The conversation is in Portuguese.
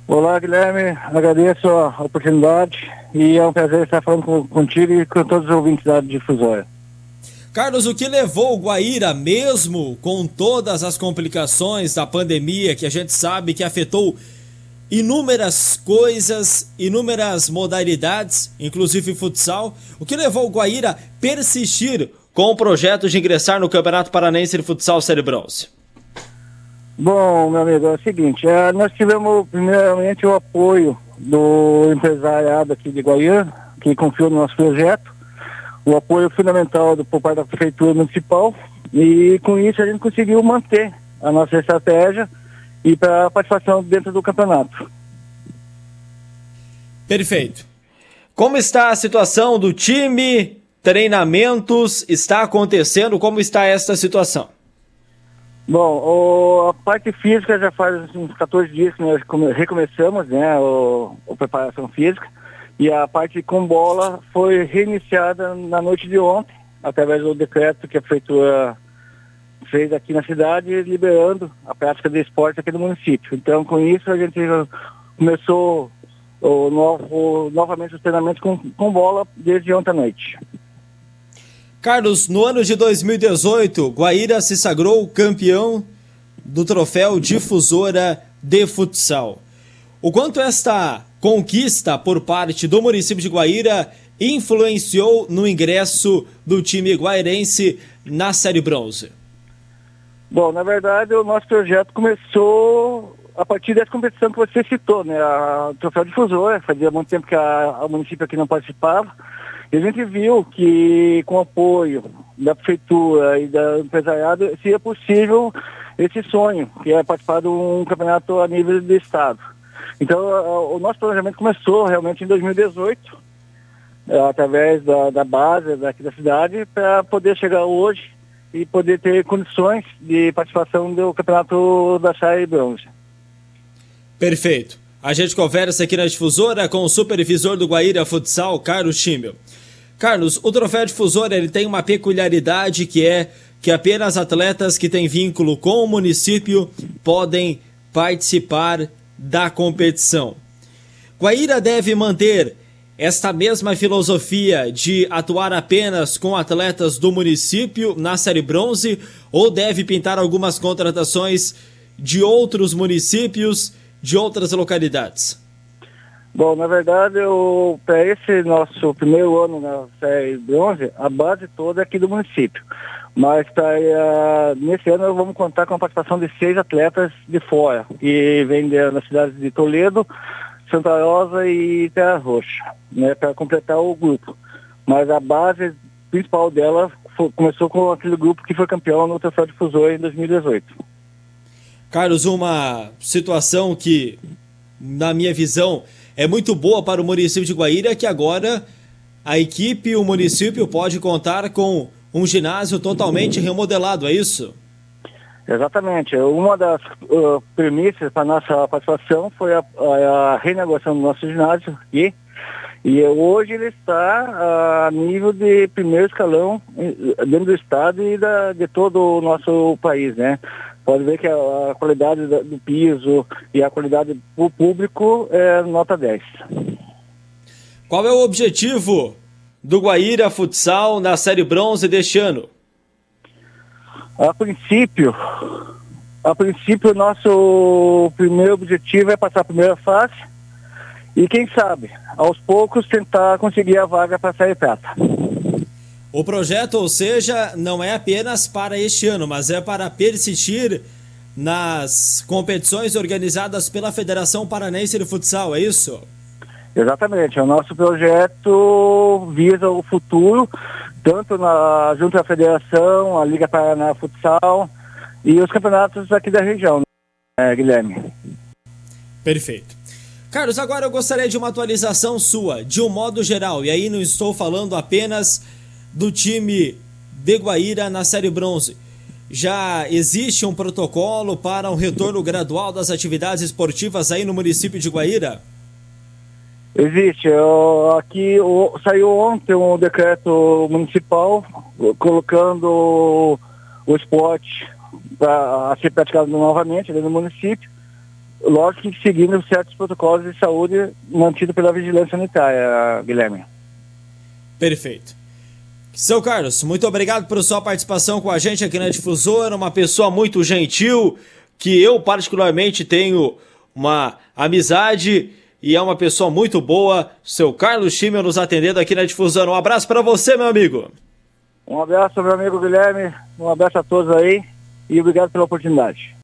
Olá, Guilherme, agradeço a oportunidade e é um prazer estar falando contigo e com todos os ouvintes da Difusora. Carlos, o que levou o Guaíra, mesmo com todas as complicações da pandemia, que a gente sabe que afetou inúmeras coisas, inúmeras modalidades, inclusive futsal, o que levou o Guaíra a persistir com o projeto de ingressar no Campeonato Paranaense de Futsal Série Bronze? Bom, meu amigo, é o seguinte, nós tivemos primeiramente o apoio do empresariado aqui de Guaíra, que confiou no nosso projeto, o apoio fundamental por parte da Prefeitura Municipal, e com isso a gente conseguiu manter a nossa estratégia e para a participação dentro do campeonato. Perfeito. Como está a situação do time? Treinamentos está acontecendo? Como está esta situação? Bom, a parte física já faz uns 14 dias que nós recomeçamos, né, a preparação física, e a parte com bola foi reiniciada na noite de ontem, através do decreto que a Prefeitura fez aqui na cidade, liberando a prática de esporte aqui no município. Então, com isso, a gente começou novamente os treinamentos com bola desde ontem à noite. Carlos, no ano de 2018, Guaíra se sagrou campeão do troféu Difusora de Futsal. O quanto esta conquista por parte do município de Guaíra influenciou no ingresso do time guairense na Série Bronze? Bom, na verdade, o nosso projeto começou a partir dessa competição que você citou, né? O troféu Difusora, fazia muito tempo que o município aqui não participava. E a gente viu que com o apoio da Prefeitura e da empresariado seria possível esse sonho, que é participar de um campeonato a nível do estado. Então, o nosso planejamento começou realmente em 2018, através da base daqui da cidade, para poder chegar hoje e poder ter condições de participação do campeonato da Série Bronze. Perfeito. A gente conversa aqui na Difusora com o supervisor do Guaíra Futsal, Carlos Schimmel. Carlos, o troféu Difusora ele tem uma peculiaridade que é que apenas atletas que têm vínculo com o município podem participar da competição. Guaíra deve manter esta mesma filosofia de atuar apenas com atletas do município na Série Bronze ou deve pintar algumas contratações de outros municípios, de outras localidades? Bom, na verdade, para esse nosso primeiro ano na Série Bronze, a base toda é aqui do município. Mas nesse ano vamos contar com a participação de 6 atletas de fora, que vêm das cidades de Toledo, Santa Rosa e Terra Roxa, né, para completar o grupo. Mas a base principal dela começou com aquele grupo que foi campeão no Troféu Difusora em 2018. Carlos, uma situação que, na minha visão, é muito boa para o município de Guaíra, que agora a equipe e o município pode contar com um ginásio totalmente remodelado, é isso? Exatamente. Uma das premissas para a nossa participação foi a renegociação do nosso ginásio aqui. E hoje ele está a nível de primeiro escalão dentro do estado e de todo o nosso país, né? Pode ver que a qualidade do piso e a qualidade do público é nota 10. Qual é o objetivo do Guaíra Futsal na Série Bronze deste ano? A princípio, o nosso primeiro objetivo é passar a primeira fase e, quem sabe, aos poucos tentar conseguir a vaga para a Série Prata. O projeto, ou seja, não é apenas para este ano, mas é para persistir nas competições organizadas pela Federação Paranaense de Futsal, é isso? Exatamente. O nosso projeto visa o futuro, tanto junto à Federação, a Liga Paraná Futsal e os campeonatos aqui da região, né, Guilherme? Perfeito. Carlos, agora eu gostaria de uma atualização sua, de um modo geral, e aí não estou falando apenas do time de Guaíra na Série Bronze. Já existe um protocolo para um retorno gradual das atividades esportivas aí no município de Guaíra? Existe. Aqui saiu ontem um decreto municipal colocando o esporte a ser praticado novamente dentro do município. lógico que seguindo certos protocolos de saúde mantidos pela vigilância sanitária, Guilherme. Perfeito. Seu Carlos, muito obrigado por sua participação com a gente aqui na Difusora, uma pessoa muito gentil, que eu particularmente tenho uma amizade e é uma pessoa muito boa. Seu Carlos Schimmel nos atendendo aqui na Difusora. Um abraço para você, meu amigo. Um abraço, meu amigo Guilherme, um abraço a todos aí e obrigado pela oportunidade.